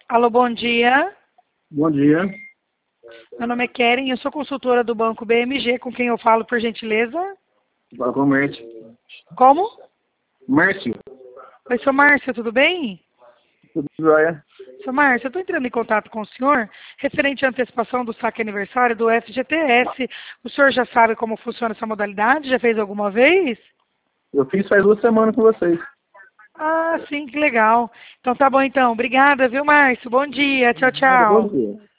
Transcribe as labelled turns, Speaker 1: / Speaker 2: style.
Speaker 1: Alô, bom dia.
Speaker 2: Bom dia.
Speaker 1: Meu nome é Keren, eu sou consultora do Banco BMG, com quem eu falo, por gentileza?
Speaker 2: Fala com o Márcio.
Speaker 1: Como?
Speaker 2: Márcio.
Speaker 1: Oi, seu Márcio, tudo bem?
Speaker 2: Tudo jóia?
Speaker 1: Seu Márcio, eu estou entrando em contato com o senhor referente à antecipação do saque aniversário do FGTS. O senhor já sabe como funciona essa modalidade? Já fez alguma vez?
Speaker 2: Eu fiz faz 2 semanas com vocês.
Speaker 1: Ah, sim, que legal. Então tá bom então. Obrigada, viu, Márcio? Bom dia. Tchau,
Speaker 2: Nada, bom
Speaker 1: tchau.
Speaker 2: dia.